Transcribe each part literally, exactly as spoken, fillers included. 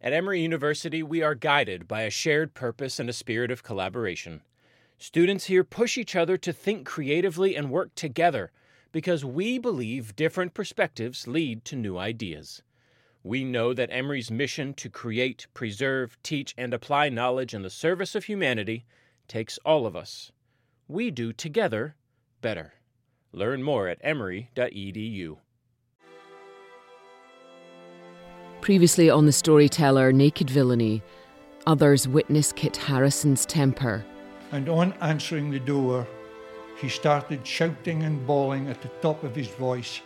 At Emory University, we are guided by a shared purpose and a spirit of collaboration. Students here push each other to think creatively and work together because we believe different perspectives lead to new ideas. We know that Emory's mission to create, preserve, teach, and apply knowledge in the service of humanity takes all of us. We do together better. Learn more at emory dot e d u. Previously on The Storyteller, Naked Villainy, others witness Kit Harrison's temper. And on answering the door, he started shouting and bawling at the top of his voice.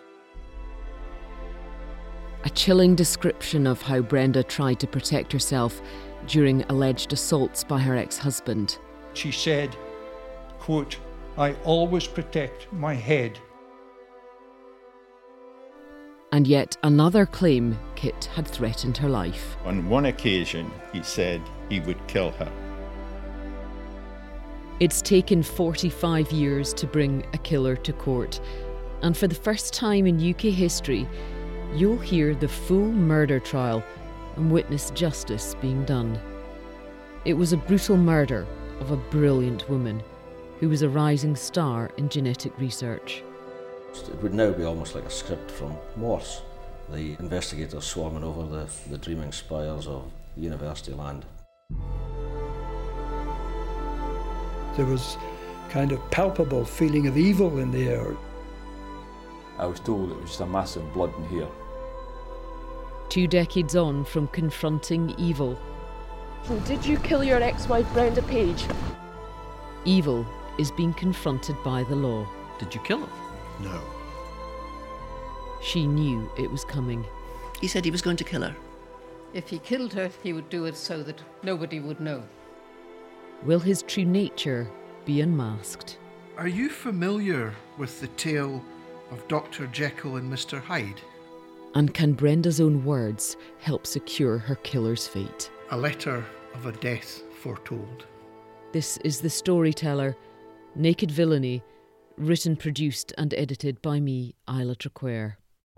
A chilling description of how Brenda tried to protect herself during alleged assaults by her ex-husband. She said, quote, "I always protect my head." And yet another claim Kit had threatened her life. On one occasion, he said he would kill her. It's taken forty-five years to bring a killer to court, and for the first time in U K history, you'll hear the full murder trial and witness justice being done. It was a brutal murder of a brilliant woman who was a rising star in genetic research. It would now be almost like a script from Morse. The investigators swarming over the, the dreaming spires of university land. There was kind of palpable feeling of evil in the air. I was told it was just a massive blood in here. Two decades on from confronting evil. So did you kill your ex-wife Brenda Page? Evil is being confronted by the law. Did you kill her? No. She knew it was coming. He said he was going to kill her. If he killed her, he would do it so that nobody would know. Will his true nature be unmasked? Are you familiar with the tale of Doctor Jekyll and Mister Hyde? And can Brenda's own words help secure her killer's fate? A letter of a death foretold. This is The Storyteller, Naked Villainy, written, produced and edited by me, Isla Traquair.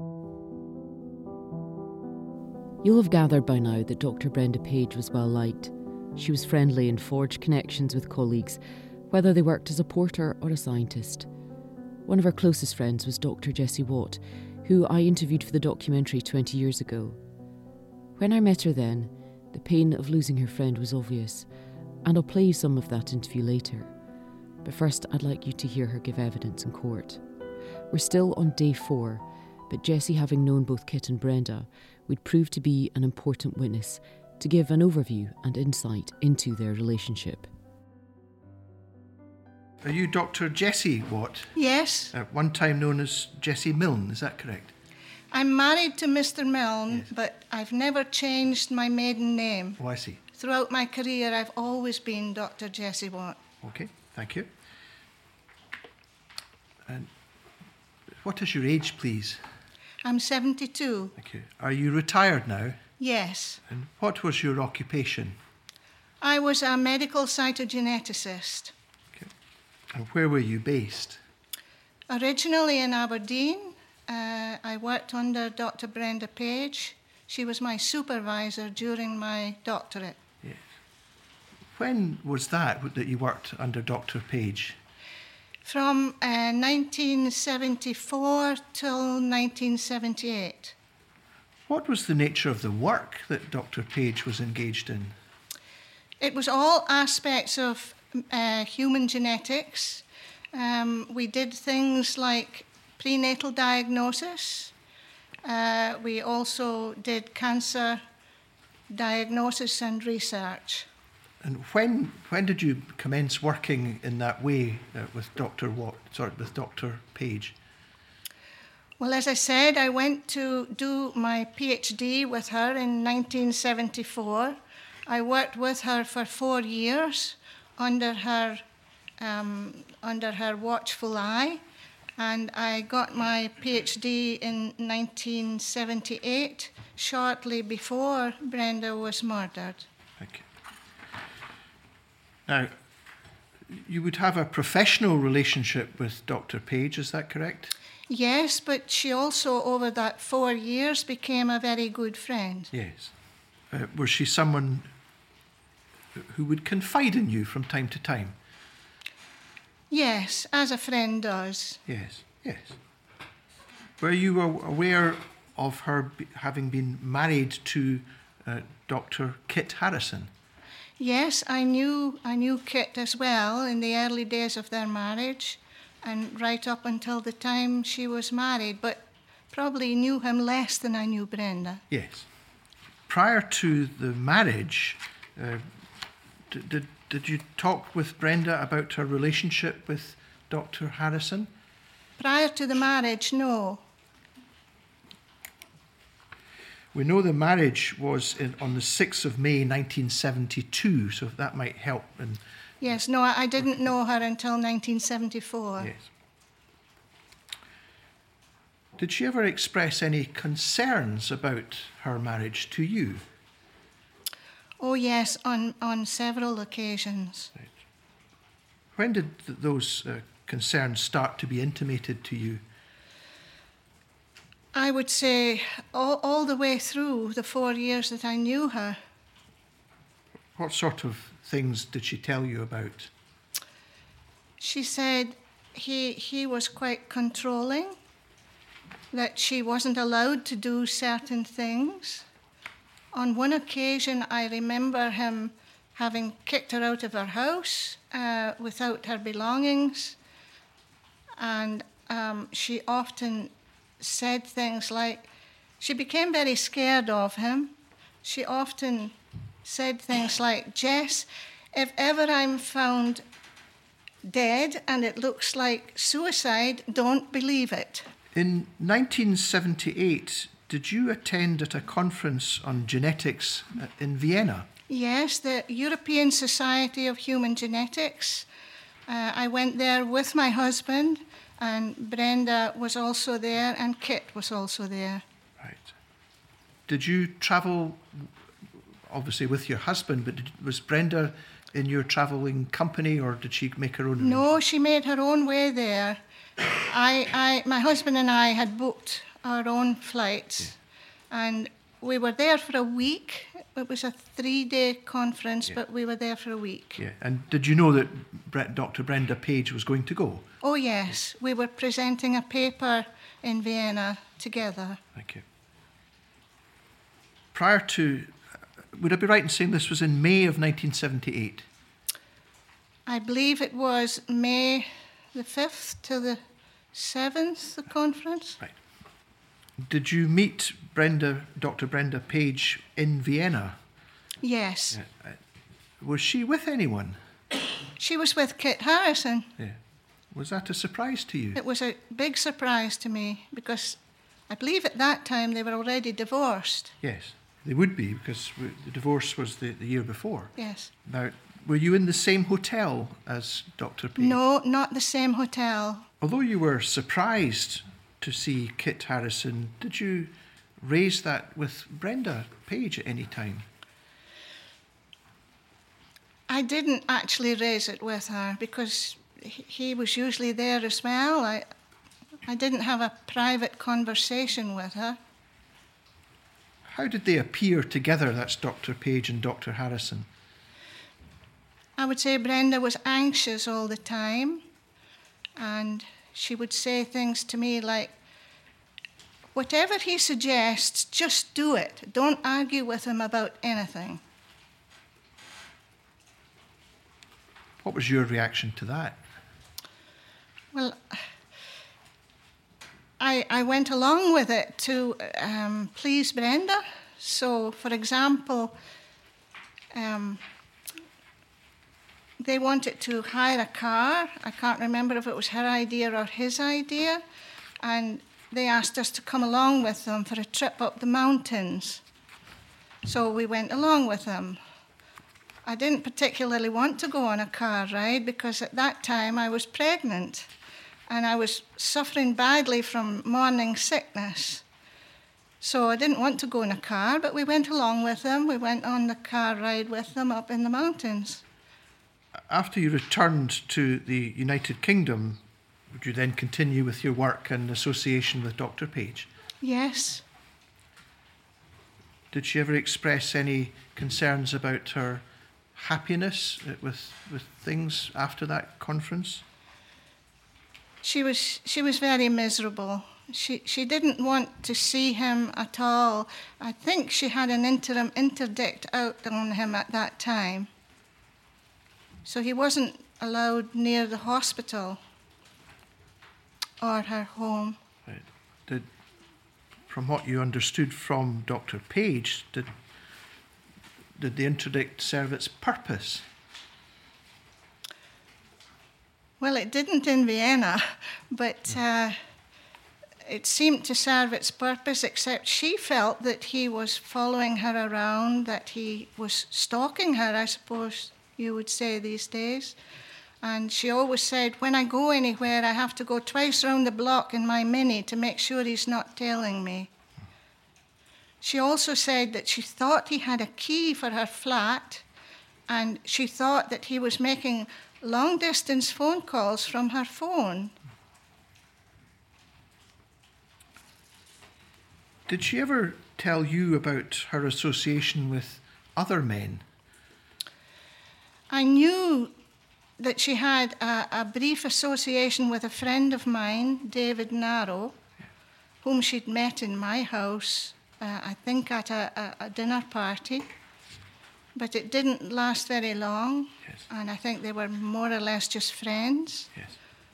You'll have gathered by now that Doctor Brenda Page was well liked. She was friendly and forged connections with colleagues, whether they worked as a porter or a scientist. One of her closest friends was Doctor Jessie Watt, who I interviewed for the documentary twenty years ago. When I met her then, the pain of losing her friend was obvious, and I'll play you some of that interview later. But first, I'd like you to hear her give evidence in court. We're still on day four, but Jessie, having known both Kit and Brenda, would prove to be an important witness to give an overview and insight into their relationship. Are you Doctor Jessie Watt? Yes. At one time known as Jessie Milne, is that correct? I'm married to Mister Milne, Yes. but I've never changed my maiden name. Oh, I see. Throughout my career, I've always been Doctor Jessie Watt. Okay, thank you. And what is your age, please? I'm seventy-two. Thank you. Are you retired now? Yes. And what was your occupation? I was a medical cytogeneticist. Okay. And where were you based? Originally in Aberdeen, uh, I worked under Doctor Brenda Page. She was my supervisor during my doctorate. Yes. When was that that you worked under Doctor Page? From uh, nineteen seventy-four till nineteen seventy-eight. What was the nature of the work that Doctor Page was engaged in? It was all aspects of uh, human genetics. Um, we did things like prenatal diagnosis. Uh, we also did cancer diagnosis and research. And when when did you commence working in that way uh, with Doctor Watt, sorry, with Doctor Page? Well, as I said, I went to do my PhD with her in nineteen seventy-four. I worked with her for four years under her um, under her watchful eye, and I got my PhD in nineteen seventy-eight, shortly before Brenda was murdered. Thank you. Now, you would have a professional relationship with Doctor Page, is that correct? Yes, but she also, over that four years, became a very good friend. Yes. Uh, was she someone who would confide in you from time to time? Yes, as a friend does. Yes, yes. Were you aware of her be- having been married to uh, Doctor Kit Harrison? Yes, I knew I knew Kit as well in the early days of their marriage and right up until the time she was married, but probably knew him less than I knew Brenda. Yes. Prior to the marriage, uh, did, did, did you talk with Brenda about her relationship with Doctor Harrison? Prior to the marriage, no. We know the marriage was in, on the sixth of May nineteen seventy-two, so that might help. In yes, no, I didn't know her until nineteen seventy-four. Yes. Did she ever express any concerns about her marriage to you? Oh, yes, on, on several occasions. Right. When did th- those uh, concerns start to be intimated to you? I would say all, all the way through the four years that I knew her. What sort of things did she tell you about? She said he, he was quite controlling, that she wasn't allowed to do certain things. On one occasion, I remember him having kicked her out of her house uh, without her belongings, and um, she often said things like, she became very scared of him. She often said things like, Jess, if ever I'm found dead and it looks like suicide, don't believe it. In nineteen seventy-eight, did you attend at a conference on genetics in Vienna? Yes, the European Society of Human Genetics. Uh, I went there with my husband, and Brenda was also there, and Kit was also there. Right. Did you travel, obviously with your husband, but did, was Brenda in your travelling company, or did she make her own? No, she made her own way there. I, I, my husband and I had booked our own flights, yeah. and we were there for a week. It was a three-day conference, yeah. but we were there for a week. Yeah. And did you know that Doctor Brenda Page was going to go? Oh, yes. We were presenting a paper in Vienna together. Thank you. Prior to, would I be right in saying this was in May of nineteen seventy-eight? I believe it was May the fifth to the seventh, the conference. Right. Did you meet Brenda, Doctor Brenda Page in Vienna? Yes. Uh, was she with anyone? She was with Kit Harrison. Yeah. Was that a surprise to you? It was a big surprise to me because I believe at that time they were already divorced. Yes, they would be because the divorce was the, the year before. Yes. Now, were you in the same hotel as Doctor Page? No, not the same hotel. Although you were surprised to see Kit Harrison, did you raise that with Brenda Page at any time? I didn't actually raise it with her because he was usually there as well. I, I didn't have a private conversation with her. How did they appear together, that's Doctor Page and Doctor Harrison? I would say Brenda was anxious all the time, and she would say things to me like, whatever he suggests, just do it. Don't argue with him about anything. What was your reaction to that? Well, I, I went along with it to um, please Brenda. So, for example, um, they wanted to hire a car. I can't remember if it was her idea or his idea. And they asked us to come along with them for a trip up the mountains. So we went along with them. I didn't particularly want to go on a car ride because at that time I was pregnant and I was suffering badly from morning sickness. So I didn't want to go in a car, but we went along with them. We went on the car ride with them up in the mountains. After you returned to the United Kingdom, would you then continue with your work and association with Doctor Page? Yes. Did she ever express any concerns about her happiness with with things after that conference? She was she was very miserable. She she didn't want to see him at all. I think she had an interim interdict out on him at that time. So he wasn't allowed near the hospital or her home. Right. Did, from what you understood from Doctor Page, did did the interdict serve its purpose? Well, it didn't in Vienna, but uh, it seemed to serve its purpose, except she felt that he was following her around, that he was stalking her, I suppose you would say these days. And she always said, when I go anywhere, I have to go twice round the block in my Mini to make sure he's not tailing me. She also said that she thought he had a key for her flat, and she thought that he was making long-distance phone calls from her phone. Did she ever tell you about her association with other men? I knew that she had a, a brief association with a friend of mine, David Narrow, whom she'd met in my house, uh, I think at a, a, a dinner party. But it didn't last very long, yes. And I think they were more or less just friends. Yes.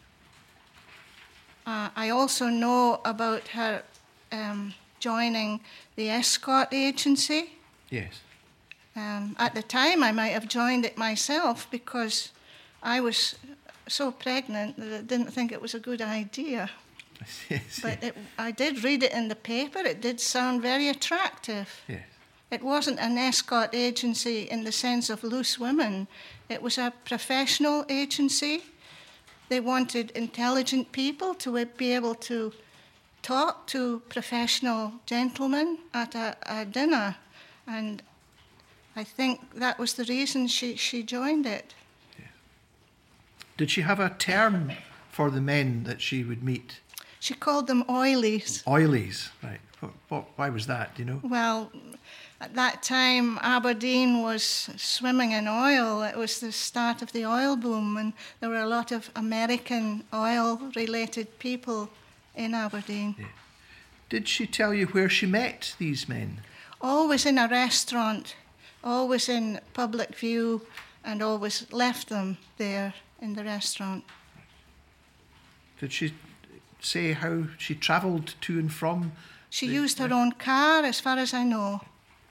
Uh, I also know about her um, joining the escort agency. Yes. Um, at the time, I might have joined it myself because I was so pregnant that I didn't think it was a good idea. Yes. But it, I did read it in the paper. It did sound very attractive. Yes. It wasn't an escort agency in the sense of loose women. It was a professional agency. They wanted intelligent people to be able to talk to professional gentlemen at a, a dinner. And I think that was the reason she, she joined it. Yeah. Did she have a term for the men that she would meet? She called them oilies. Oilies, right. What, what, why was that, do you know? Well, at that time, Aberdeen was swimming in oil. It was the start of the oil boom, and there were a lot of American oil-related people in Aberdeen. Yeah. Did she tell you where she met these men? Always in a restaurant, always in public view, and always left them there in the restaurant. Did she say how she travelled to and from? She the, used her own car, as far as I know.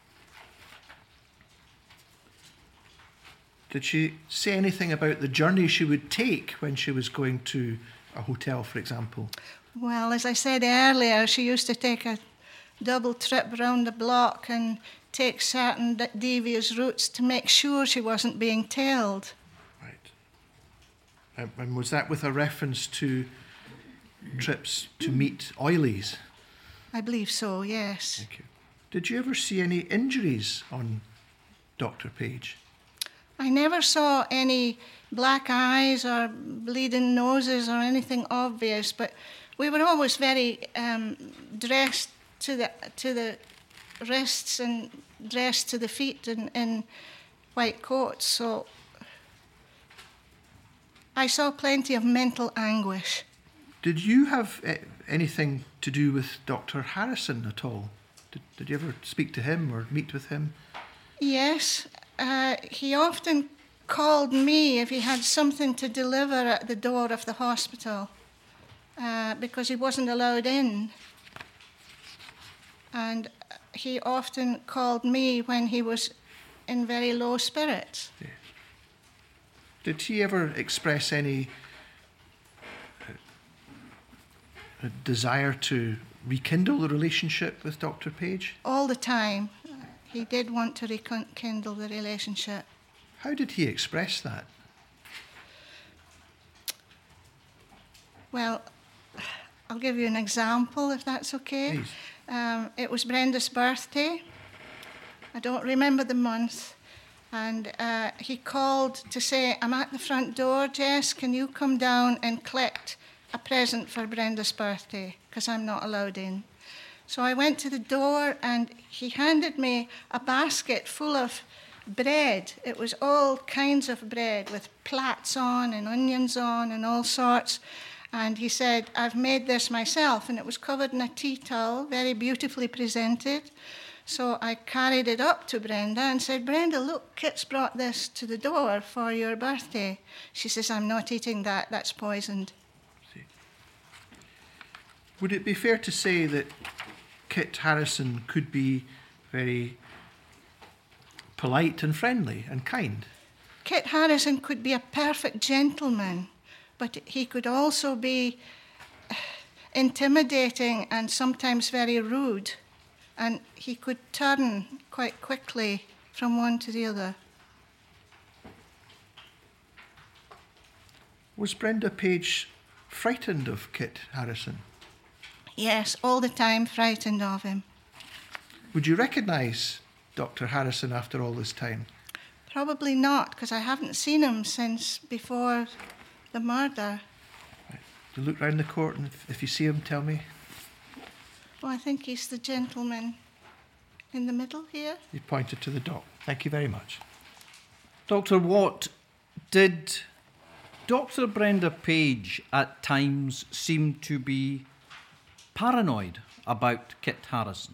Did she say anything about the journey she would take when she was going to a hotel, for example? Well, as I said earlier, she used to take a double trip round the block and take certain devious routes to make sure she wasn't being tailed. Right. And was that with a reference to trips to meet oilies? I believe so, yes. Thank you. Did you ever see any injuries on Doctor Page? I never saw any black eyes or bleeding noses or anything obvious, but we were always very um, dressed to the to the wrists and dressed to the feet in, in white coats, so I saw plenty of mental anguish. Did you have uh, anything to do with Doctor Harrison at all? Did, did you ever speak to him or meet with him? Yes. Uh, he often called me if he had something to deliver at the door of the hospital uh, because he wasn't allowed in. And he often called me when he was in very low spirits. Yeah. Did he ever express any uh, desire to rekindle the relationship with Doctor Page? All the time. He did want to rekindle the relationship. How did he express that? Well, I'll give you an example, if that's okay. Um, it was Brenda's birthday. I don't remember the month. And uh, he called to say, I'm at the front door, Jess, can you come down and collect a present for Brenda's birthday? Because I'm not allowed in. So I went to the door and he handed me a basket full of bread. It was all kinds of bread with plats on and onions on and all sorts. And he said, I've made this myself. And it was covered in a tea towel, very beautifully presented. So I carried it up to Brenda and said, Brenda, look, Kit's brought this to the door for your birthday. She says, I'm not eating that, that's poisoned. Would it be fair to say that Kit Harrison could be very polite and friendly and kind? Kit Harrison could be a perfect gentleman, but he could also be intimidating and sometimes very rude. And he could turn quite quickly from one to the other. Was Brenda Page frightened of Kit Harrison? Yes, all the time frightened of him. Would you recognise Doctor Harrison after all this time? Probably not, because I haven't seen him since before the murder. Right. You look round the court, and if, if you see him, tell me. Well, I think he's the gentleman in the middle here. You pointed to the dock. Thank you very much. Doctor Watt, did Doctor Brenda Page at times seem to be paranoid about Kit Harrison?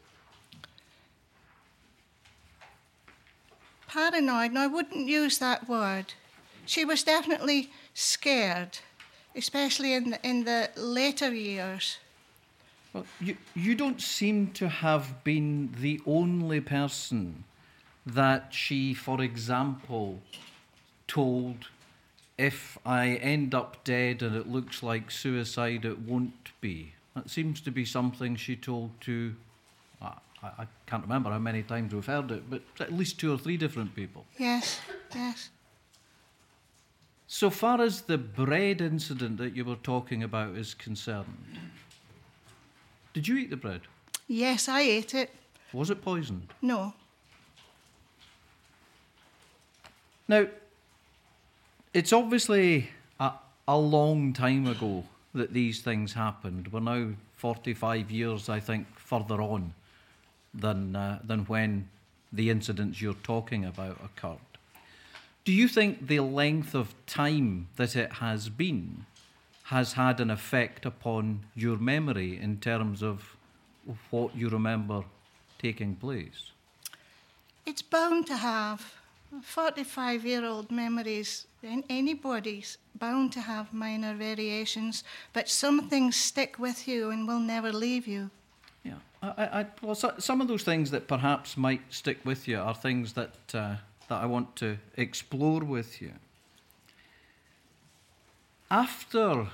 Paranoid? No, I wouldn't use that word. She was definitely scared, especially in the, in the later years. Well, you, you don't seem to have been the only person that she, for example, told, if I end up dead and it looks like suicide, it won't be. That seems to be something she told to, uh, I, I can't remember how many times we've heard it, but at least two or three different people. Yes, yes. So far as the bread incident that you were talking about is concerned, did you eat the bread? Yes, I ate it. Was it poisoned? No. Now, it's obviously a, a long time ago that these things happened. We're now forty-five years, I think, further on than, uh, than when the incidents you're talking about occurred. Do you think the length of time that it has been has had an effect upon your memory in terms of what you remember taking place? It's bound to have. forty-five-year-old memories, anybody's bound to have minor variations, but some things stick with you and will never leave you. Yeah, I, I, well, so, some of those things that perhaps might stick with you are things that uh, that I want to explore with you. After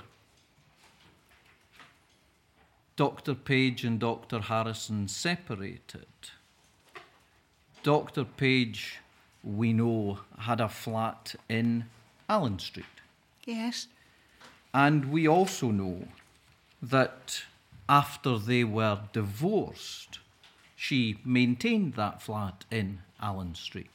Doctor Page and Doctor Harrison separated, Doctor Page, we know, had a flat in Allen Street. Yes. And we also know that after they were divorced, she maintained that flat in Allen Street.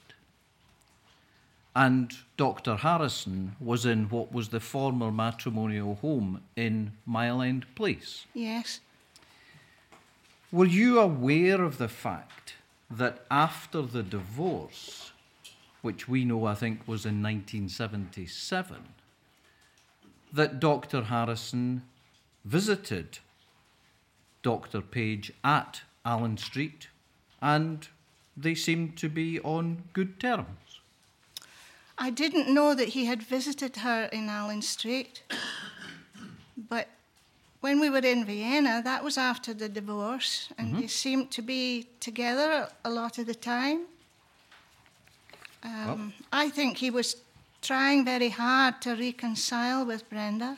And Doctor Harrison was in what was the former matrimonial home in Mile End Place. Yes. Were you aware of the fact that after the divorce, which we know I think was in nineteen seventy-seven, that Doctor Harrison visited Doctor Page at Allen Street and they seemed to be on good terms? I didn't know that he had visited her in Allen Street, but when we were in Vienna, that was after the divorce, and mm-hmm. they seemed to be together a lot of the time. Um, well. I think he was trying very hard to reconcile with Brenda.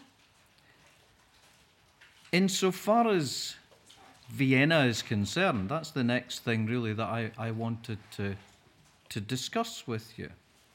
Insofar as Vienna is concerned, that's the next thing really that I, I wanted to, to discuss with you.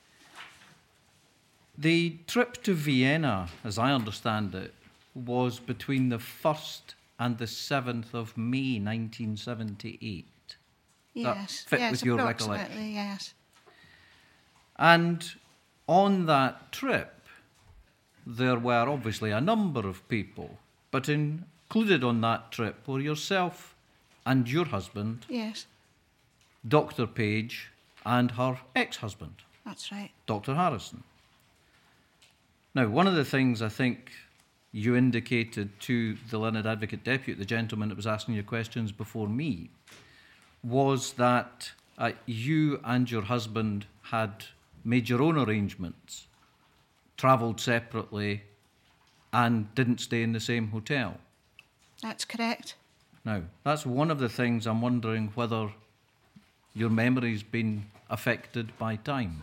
The trip to Vienna, as I understand it, was between the first and the seventh of May nineteen seventy-eight. Yes, that fit yes, with your approximately, recollection. Yes. And on that trip, there were obviously a number of people, but included on that trip were yourself and your husband, Yes, Doctor Page, and her ex-husband, that's right. Doctor Harrison. Now, one of the things I think you indicated to the Learned Advocate Depute, the gentleman that was asking you questions before me, was that uh, you and your husband had made your own arrangements, travelled separately, and didn't stay in the same hotel. That's correct. Now, that's one of the things I'm wondering whether your memory's been affected by time.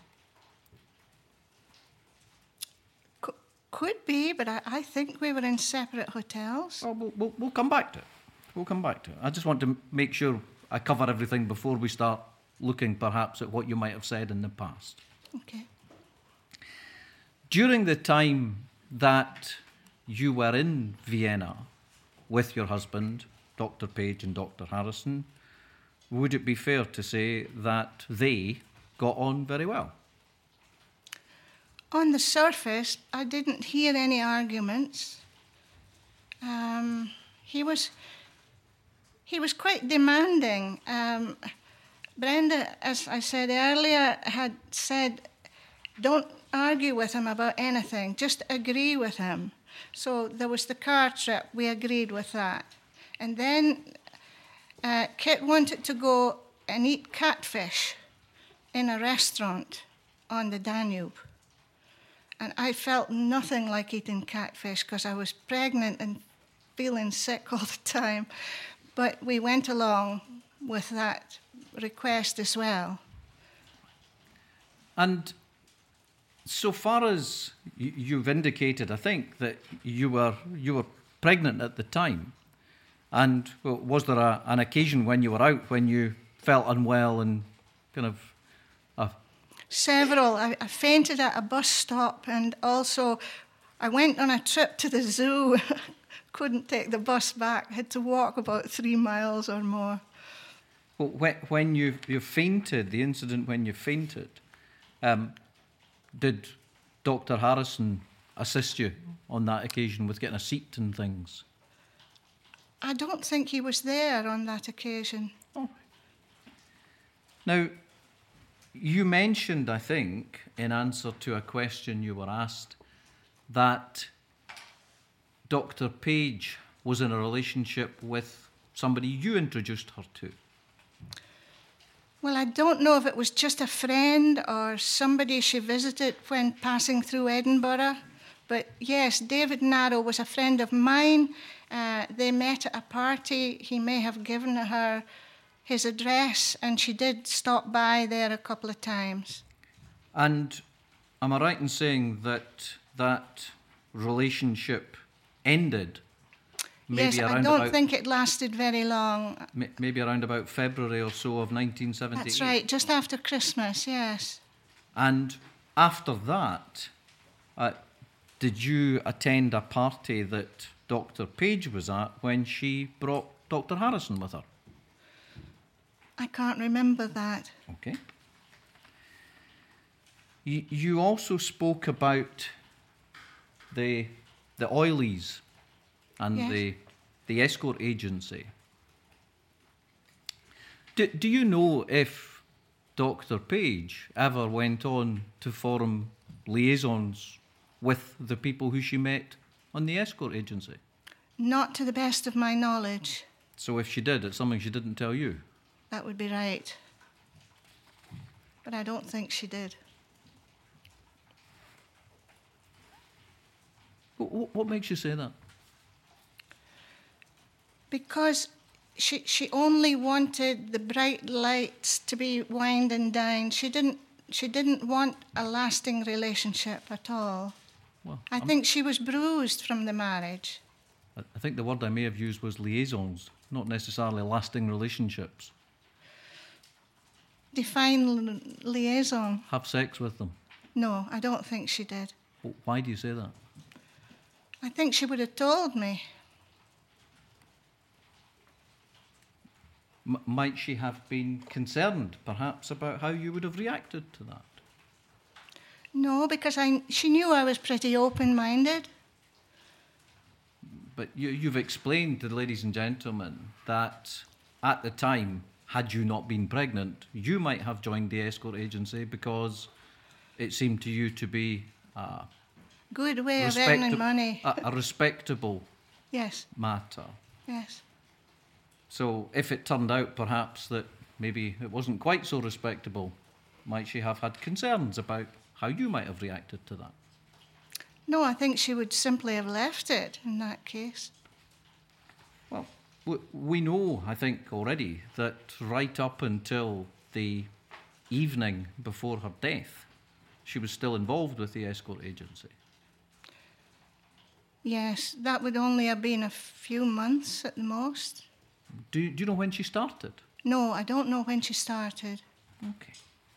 C- could be, but I, I think we were in separate hotels. Well, well, we'll, we'll come back to it. We'll come back to it. I just want to make sure I cover everything before we start looking perhaps at what you might have said in the past. Okay. During the time that you were in Vienna with your husband, Doctor Page and Doctor Harrison, would it be fair to say that they got on very well? On the surface, I didn't hear any arguments. Um, he was he was quite demanding. Um, Brenda, as I said earlier, had said, don't argue with him about anything, just agree with him. So there was the car trip, we agreed with that. And then uh, Kit wanted to go and eat catfish in a restaurant on the Danube. And I felt nothing like eating catfish because I was pregnant and feeling sick all the time. But we went along with that request as well. And so far as you've indicated, I think that you were you were pregnant at the time. And well, was there a, an occasion when you were out when you felt unwell and kind of... Uh... Several. I, I fainted at a bus stop, and also I went on a trip to the zoo. Couldn't take the bus back. Had to walk about three miles or more. Well, when, when you you fainted, the incident when you fainted, um, did Doctor Harrison assist you on that occasion with getting a seat and things? I don't think he was there on that occasion. Oh. Now, you mentioned, I think, in answer to a question you were asked, that Doctor Page was in a relationship with somebody you introduced her to. Well, I don't know if it was just a friend or somebody she visited when passing through Edinburgh. But yes, David Narrow was a friend of mine. Uh, they met at a party. He may have given her his address, and she did stop by there a couple of times. And am I right in saying that that relationship ended? Maybe yes, around I don't about, think it lasted very long. Maybe around about February or so of nineteen seventy-eight. That's right, just after Christmas, yes. And after that, uh, did you attend a party that Doctor Page was at when she brought Doctor Harrison with her? I can't remember that. Okay. You, you also spoke about the the oilies and yes. the the escort agency. Do, do you know if Doctor Page ever went on to form liaisons with the people who she met on the escort agency? Not to the best of my knowledge. So if she did, it's something she didn't tell you? That would be right. But I don't think she did. What, what makes you say that? Because she she only wanted the bright lights to be wined and dined. She didn't she didn't want a lasting relationship at all. Well, I I'm, think she was bruised from the marriage. I think the word I may have used was liaisons, not necessarily lasting relationships. Define liaison. Have sex with them? No, I don't think she did. Well, why do you say that? I think she would have told me. M- might she have been concerned, perhaps, about how you would have reacted to that? No, because I, she knew I was pretty open-minded. But you, you've explained to the ladies and gentlemen that at the time, had you not been pregnant, you might have joined the escort agency because it seemed to you to be a good way of earning money. a, a respectable yes. matter. Yes. So if it turned out perhaps that maybe it wasn't quite so respectable, might she have had concerns about how you might have reacted to that? No, I think she would simply have left it in that case. Well, we know, I think, already that right up until the evening before her death, she was still involved with the escort agency. Yes, that would only have been a few months at the most. Do, do you know when she started? No, I don't know when she started. Okay.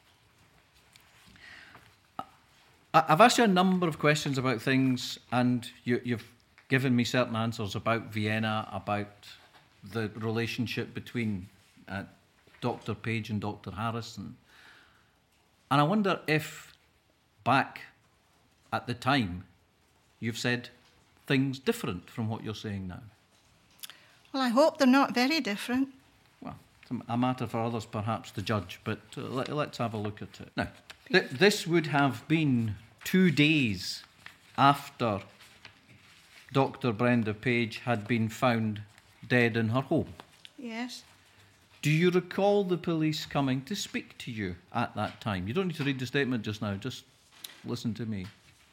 I've asked you a number of questions about things, and you, you've given me certain answers about Vienna, about the relationship between uh, Doctor Page and Doctor Harrison. And I wonder if, back at the time, you've said things different from what you're saying now. Well, I hope they're not very different. Well, it's a matter for others perhaps to judge, but uh, let, let's have a look at it. Now, th- this would have been two days after Doctor Brenda Page had been found dead in her home. Yes. Do you recall the police coming to speak to you at that time? You don't need to read the statement just now, just listen to me.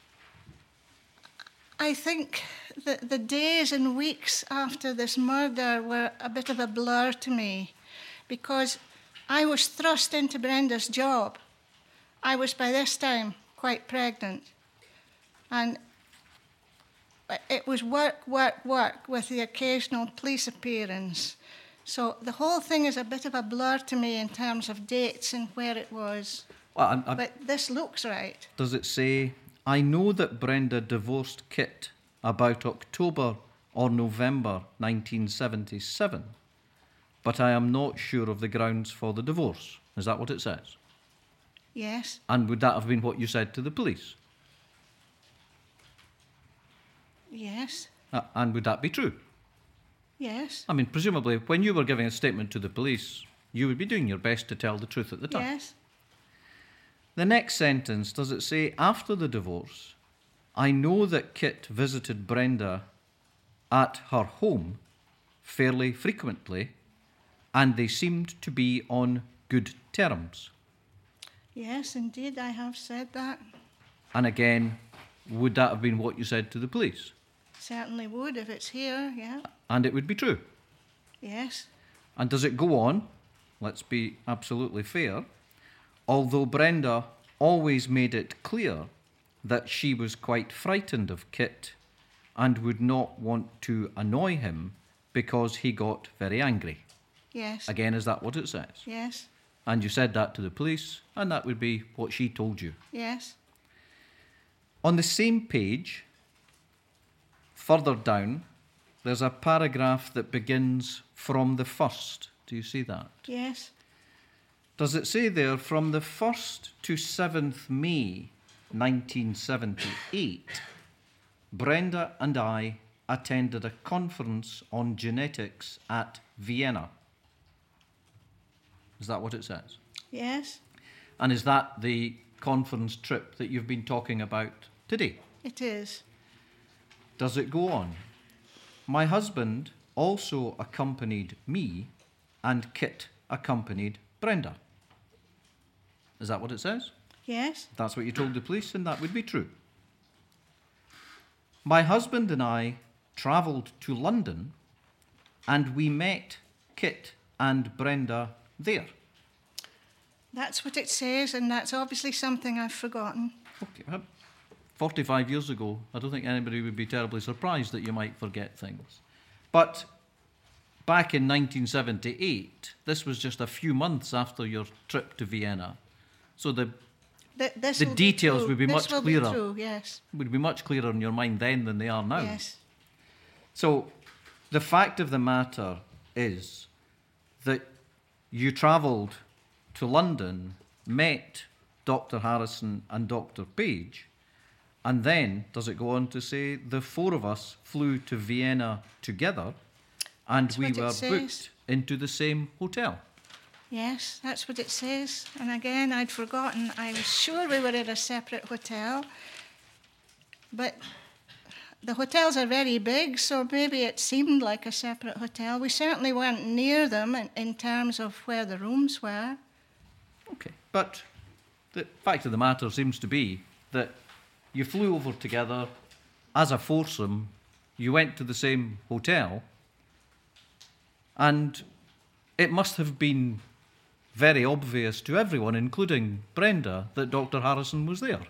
I think that the days and weeks after this murder were a bit of a blur to me because I was thrust into Brenda's job. I was by this time quite pregnant. And it was work, work, work with the occasional police appearance. So the whole thing is a bit of a blur to me in terms of dates and where it was. Well, I'm, I'm, but this looks right. Does it say, I know that Brenda divorced Kit about October or November nineteen seventy-seven, but I am not sure of the grounds for the divorce. Is that what it says? Yes. And would that have been what you said to the police? Yes. Uh, and would that be true? Yes. I mean, presumably, when you were giving a statement to the police, you would be doing your best to tell the truth at the time. Yes. The next sentence, does it say, after the divorce, I know that Kit visited Brenda at her home fairly frequently, and they seemed to be on good terms. Yes, indeed, I have said that. And again, would that have been what you said to the police? Certainly would if it's here, yeah. And it would be true? Yes. And does it go on? Let's be absolutely fair. Although Brenda always made it clear that she was quite frightened of Kit and would not want to annoy him because he got very angry. Yes. Again, is that what it says? Yes. And you said that to the police, and that would be what she told you. Yes. On the same page, further down, there's a paragraph that begins from the first. Do you see that? Yes. Does it say there, from the first to seventh May nineteen seventy-eight, Brenda and I attended a conference on genetics at Vienna? Is that what it says? Yes. And is that the conference trip that you've been talking about today? It is. Does it go on? My husband also accompanied me, and Kit accompanied Brenda. Is that what it says? Yes. That's what you told the police, and that would be true. My husband and I travelled to London, and we met Kit and Brenda there. That's what it says, and that's obviously something I've forgotten. Okay. forty-five years ago, I don't think anybody would be terribly surprised that you might forget things. But back in nineteen seventy-eight, this was just a few months after your trip to Vienna. So the Th- this the will details be would be this much will clearer. Be true, yes. Would be much clearer in your mind then than they are now. Yes. So the fact of the matter is that you travelled to London, met Doctor Harrison and Doctor Page, and then, does it go on to say, the four of us flew to Vienna together, And That's we what it were says. booked into the same hotel. Yes, that's what it says. And again, I'd forgotten. I was sure we were at a separate hotel. But the hotels are very big, so maybe it seemed like a separate hotel. We certainly weren't near them in, in terms of where the rooms were. Okay, but the fact of the matter seems to be that you flew over together as a foursome, you went to the same hotel, and it must have been very obvious to everyone, including Brenda, that Doctor Harrison was there.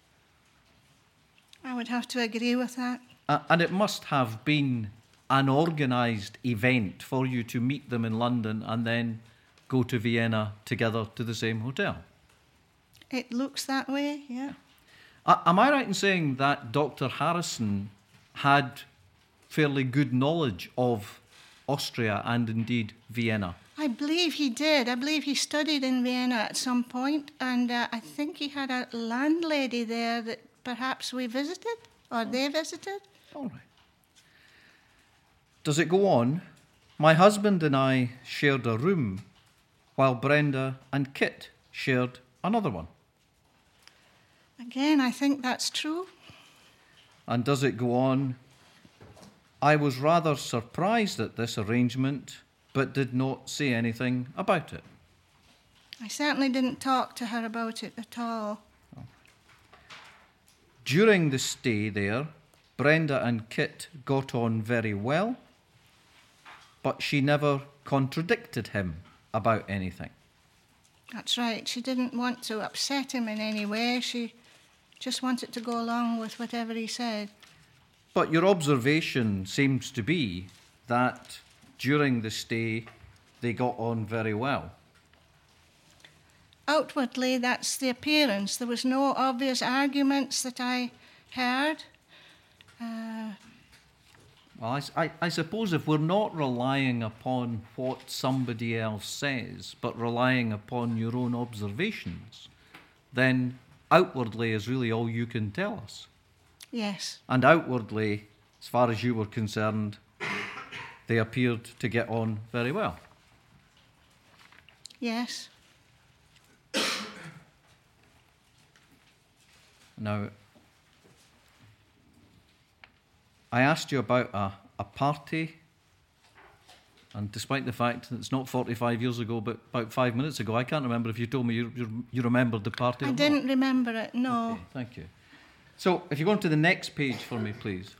I would have to agree with that. Uh, and it must have been an organised event for you to meet them in London and then go to Vienna together to the same hotel. It looks that way, yeah. Uh, am I right in saying that Doctor Harrison had fairly good knowledge of Austria and indeed Vienna? I believe he did. I believe he studied in Vienna at some point, and uh, I think he had a landlady there that perhaps we visited, or they visited. All right. Does it go on? My husband and I shared a room, while Brenda and Kit shared another one. Again, I think that's true. And does it go on? I was rather surprised at this arrangement, but did not say anything about it. I certainly didn't talk to her about it at all. During the stay there, Brenda and Kit got on very well, but she never contradicted him about anything. That's right. She didn't want to upset him in any way. She just wanted to go along with whatever he said. But your observation seems to be that during the stay they got on very well. Outwardly, that's the appearance. There was no obvious arguments that I heard. Uh, Well, I, I, I suppose if we're not relying upon what somebody else says, but relying upon your own observations, then outwardly is really all you can tell us. yes. And outwardly, as far as you were concerned, they appeared to get on very well. Yes. Now, I asked you about a, a party, and despite the fact that it's not forty-five years ago, but about five minutes ago, I can't remember if you told me you, you, you remembered the party I or didn't not. remember it, no. Okay, thank you. So, if you go on to the next page for me, please.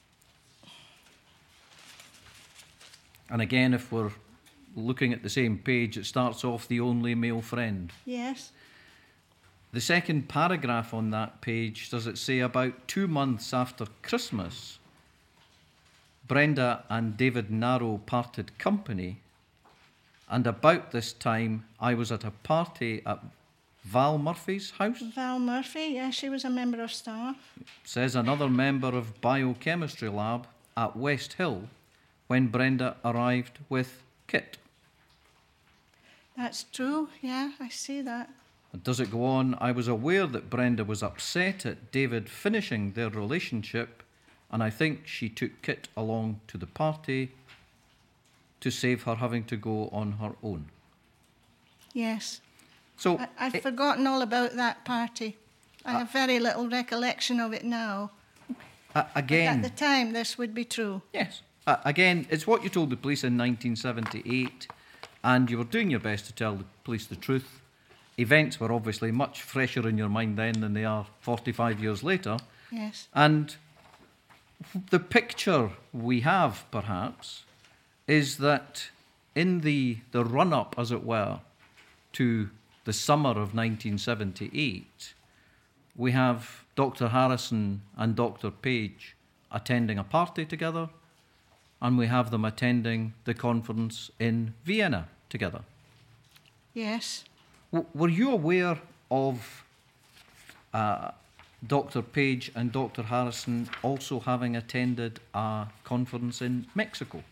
And again, if we're looking at the same page, it starts off the only male friend. Yes. The second paragraph on that page, does it say about two months after Christmas, Brenda and David Narrow parted company, and about this time I was at a party at Val Murphy's house? Val Murphy, yes, she was a member of staff. Says another member of biochemistry lab at West Hill when Brenda arrived with Kit. That's true, yeah, I see that. And does it go on? I was aware that Brenda was upset at David finishing their relationship, and I think she took Kit along to the party to save her having to go on her own. Yes. So I, I've it, forgotten all about that party. I have very little recollection of it now. Uh, again, But at the time, this would be true. Yes. Uh, again, it's what you told the police in nineteen seventy-eight, and you were doing your best to tell the police the truth. Events were obviously much fresher in your mind then than they are forty-five years later. Yes. And the picture we have, perhaps, is that in the, the run-up, as it were, to the summer of nineteen seventy-eight, we have Doctor Harrison and Doctor Page attending a party together, and we have them attending the conference in Vienna together. Yes. W- were you aware of uh, Doctor Page and Doctor Harrison also having attended a conference in Mexico?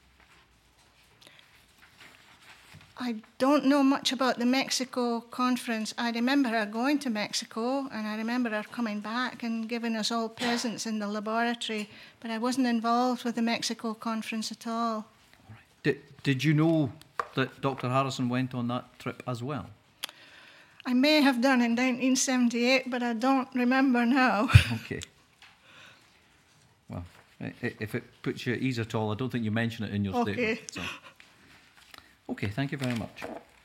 I don't know much about the Mexico conference. I remember her going to Mexico, and I remember her coming back and giving us all presents in the laboratory, but I wasn't involved with the Mexico conference at all. All right. Did, did you know that Doctor Harrison went on that trip as well? I may have done in nineteen seventy-eight, but I don't remember now. Okay. Well, if it puts you at ease at all, I don't think you mention it in your okay. statement. So. Okay, thank you very much.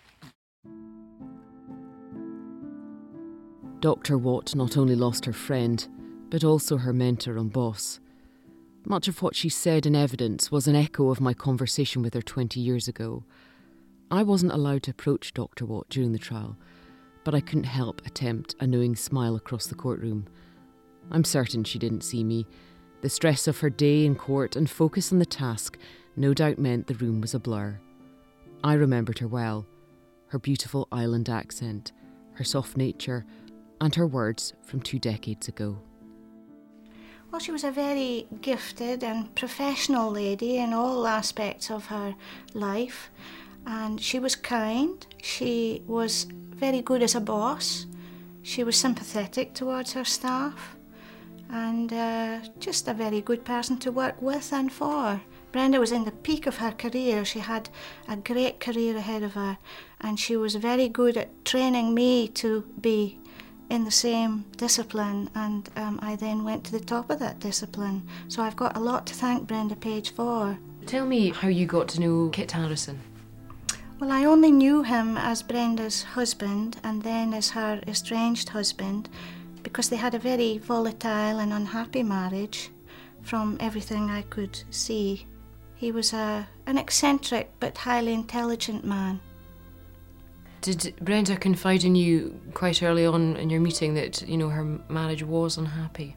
Doctor Watt not only lost her friend, but also her mentor and boss. Much of what she said in evidence was an echo of my conversation with her twenty years ago. I wasn't allowed to approach Doctor Watt during the trial, but I couldn't help attempt a knowing smile across the courtroom. I'm certain she didn't see me. The stress of her day in court and focus on the task no doubt meant the room was a blur. I remembered her well, her beautiful island accent, her soft nature, and her words from two decades ago. Well, she was a very gifted and professional lady in all aspects of her life, and she was kind. She was very good as a boss. She was sympathetic towards her staff, and uh, just a very good person to work with and for. Brenda was in the peak of her career. She had a great career ahead of her, and she was very good at training me to be in the same discipline, and um, I then went to the top of that discipline. So I've got a lot to thank Brenda Page for. Tell me how you got to know Kit Harrison. Well, I only knew him as Brenda's husband and then as her estranged husband, because they had a very volatile and unhappy marriage from everything I could see. He was a, an eccentric but highly intelligent man. Did Brenda confide in you quite early on in your meeting that, you know, her marriage was unhappy?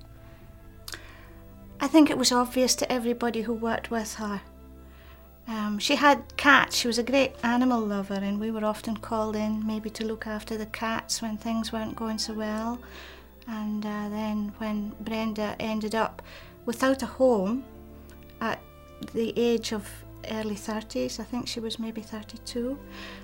I think it was obvious to everybody who worked with her. Um, she had cats. She was a great animal lover, and we were often called in maybe to look after the cats when things weren't going so well. And uh, then when Brenda ended up without a home at the age of early thirties, I think she was maybe thirty-two,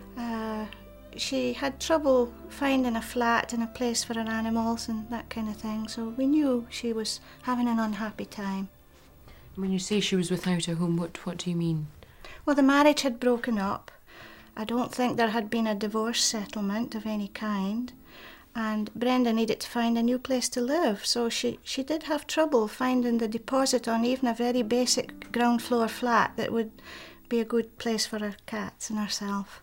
uh, she had trouble finding a flat and a place for her animals and that kind of thing, so we knew she was having an unhappy time. When you say she was without a home, what, what do you mean? Well, the marriage had broken up. I don't think there had been a divorce settlement of any kind, and Brenda needed to find a new place to live, so she, she did have trouble finding the deposit on even a very basic ground floor flat that would be a good place for her cats and herself.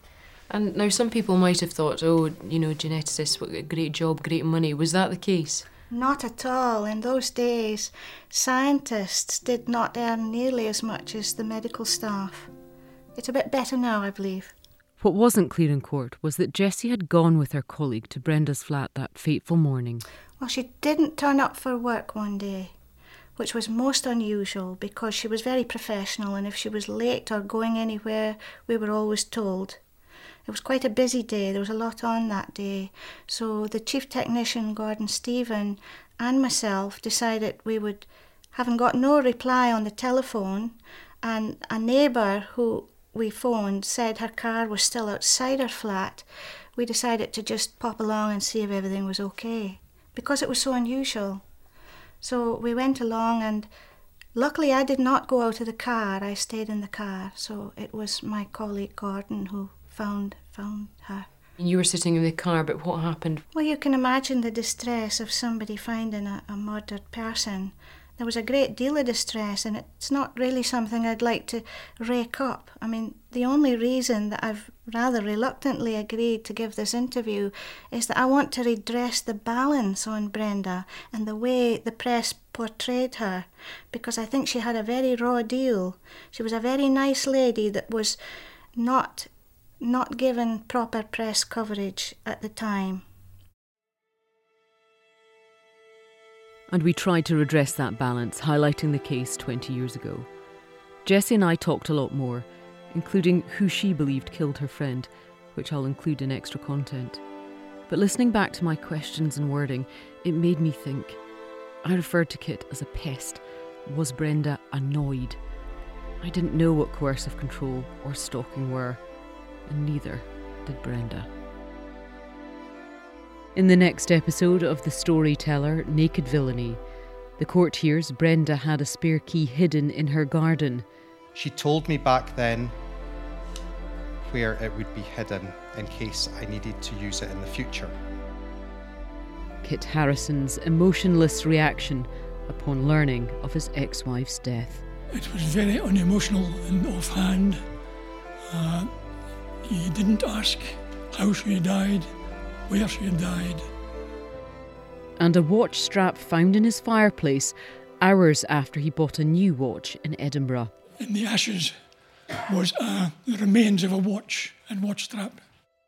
And now some people might have thought, oh, you know, geneticists, what a great job, great money. Was that the case? Not at all. In those days, scientists did not earn nearly as much as the medical staff. It's a bit better now, I believe. What wasn't clear in court was that Jessie had gone with her colleague to Brenda's flat that fateful morning. Well, she didn't turn up for work one day, which was most unusual because she was very professional, and if she was late or going anywhere, we were always told. It was quite a busy day. There was a lot on that day. So the chief technician, Gordon Stephen, and myself decided we would, having got no reply on the telephone, and a neighbour who we phoned said her car was still outside her flat, we decided to just pop along and see if everything was okay, because it was so unusual. So we went along, and luckily I did not go out of the car. I stayed in the car. So it was my colleague Gordon who found found her. You were sitting in the car, but what happened? Well, you can imagine the distress of somebody finding a, a murdered person. There was a great deal of distress, and it's not really something I'd like to rake up. I mean, the only reason that I've rather reluctantly agreed to give this interview is that I want to redress the balance on Brenda and the way the press portrayed her, because I think she had a very raw deal. She was a very nice lady that was not not given proper press coverage at the time. And we tried to redress that balance, highlighting the case twenty years ago. Jessie and I talked a lot more, including who she believed killed her friend, which I'll include in extra content. But listening back to my questions and wording, it made me think. I referred to Kit as a pest. Was Brenda annoyed? I didn't know what coercive control or stalking were, and neither did Brenda. In the next episode of The Storyteller, Naked Villainy, the court hears Brenda had a spare key hidden in her garden She told me back then where it would be hidden in case I needed to use it in the future. Kit Harrison's emotionless reaction upon learning of his ex-wife's death. It was very unemotional and offhand. Uh, he didn't ask how she had died, where she had died. And a watch strap found in his fireplace hours after he bought a new watch in Edinburgh. In the ashes was uh, the remains of a watch and watch strap.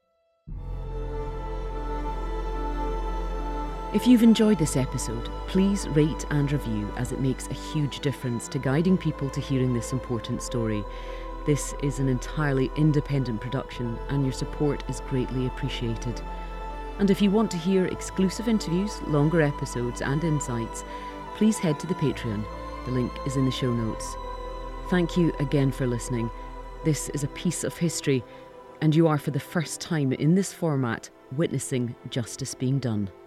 If you've enjoyed this episode, please rate and review, as it makes a huge difference to guiding people to hearing this important story. This is an entirely independent production, and your support is greatly appreciated. And if you want to hear exclusive interviews, longer episodes and insights, please head to the Patreon. The link is in the show notes. Thank you again for listening. This is a piece of history, and you are for the first time in this format witnessing justice being done.